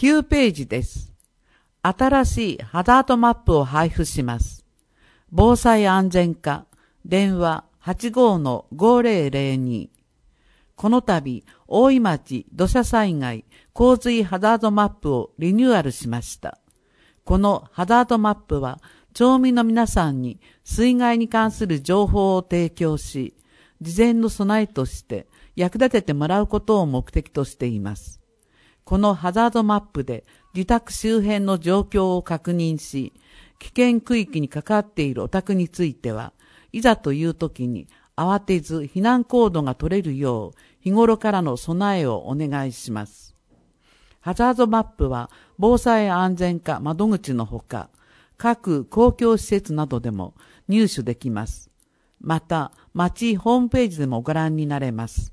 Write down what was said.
9ページです。新しいハザードマップを配布します。防災安全課、電話 85-5002。この度、大井町土砂災害洪水ハザードマップをリニューアルしました。このハザードマップは、町民の皆さんに水害に関する情報を提供し、事前の備えとして役立ててもらうことを目的としています。このハザードマップで自宅周辺の状況を確認し、危険区域にかかっているお宅については、いざという時に慌てず避難行動が取れるよう日頃からの備えをお願いします。ハザードマップは防災安全課窓口のほか、各公共施設などでも入手できます。また、町ホームページでもご覧になれます。